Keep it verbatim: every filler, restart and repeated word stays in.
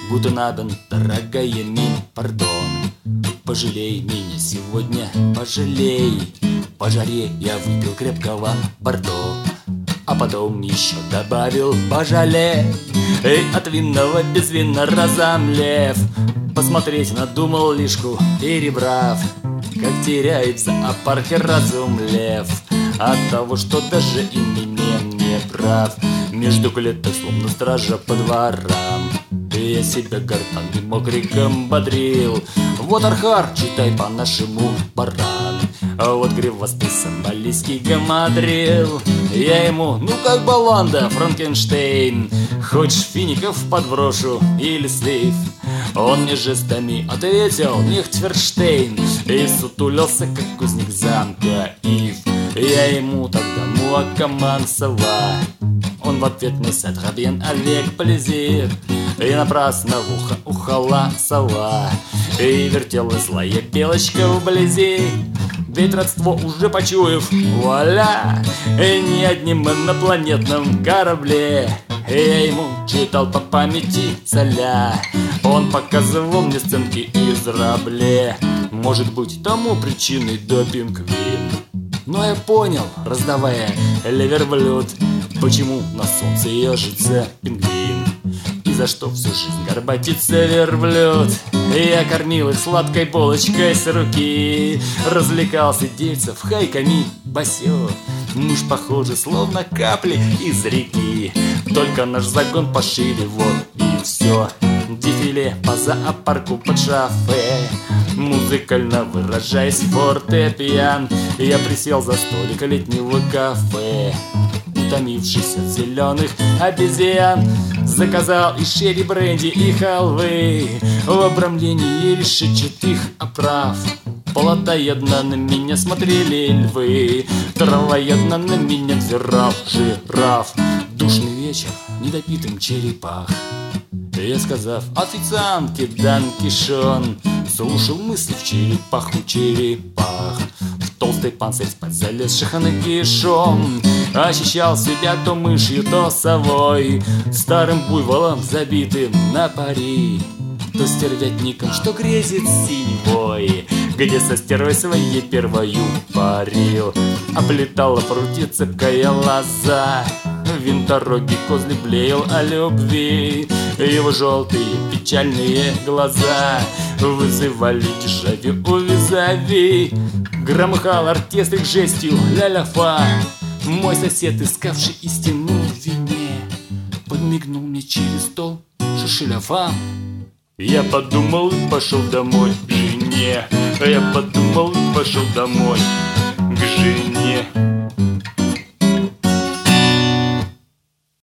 Гутен Абен, дорогая мин, пардон. Пожалей меня сегодня, пожалей. По жаре я выпил крепкого бордо, а потом еще добавил пожалей. Эй, от винного без вина разомлев, посмотреть надумал лишку, перебрав, как теряет в зоопарке разум лев от того, что даже и меня не прав. Между клеток словно стража по дворам, и я себя гортанным окриком бодрил. Вот Архар, читай по-нашему баран, а вот гривастый сомалийский гамадрил. Я ему, ну как баланда, Франкенштейн, хочешь фиников подброшу или слив? Он мне жестами ответил, Нихтверштейн, и сутулился, как кузник замка Ив. Я ему тогда муакаман сова, он в ответ несет рабьен авек плезир. И напрасно в ухо ухала сова, и вертела злая белочка вблизи. Ведь родство уже почуяв, вуаля, и не одним инопланетном корабле. Я ему читал по памяти цаля, он показывал мне сценки из Рабле. Может быть, тому причиной допинг вин. Но я понял, раздавая ливерблюд, почему на солнце ежится пингвин, и за что всю жизнь горбатится верблюд. Я кормил их сладкой булочкой с руки, развлекался дельцев хайками басё. Мы ж похожи, словно капли из реки, только наш загон пошире, вот и все. Дефиле по зоопарку под шофе, музыкально выражаясь фортепиан. Я присел за столик летнего кафе, утомившись от зеленых обезьян, заказал и шерри, бренди, и халвы в обрамлении решетчатых оправ. Плотоядно на меня смотрели львы, травоядно на меня взирал жираф. Душный вечер, недопитым черепах. Я, сказав официантке Дан Кишон, слушал мысли в черепаху черепах. В толстый панцирь спать залезших нагишом, ощущал себя то мышью, то совой, старым буйволом, забитым на пари, то стервятником, что грезит синевой, где со стервой своей первою парил. Облетала прутья цепкая лоза, винтороги козли блеял о любви. Его желтые печальные глаза вызывали дежавю у визави. Громыхал оркестр жестью ля-ля-фа. Мой сосед, искавший истину в вине, подмигнул мне через стол шишеляфа. Я подумал и пошел домой к жене, я подумал и пошел домой к жене.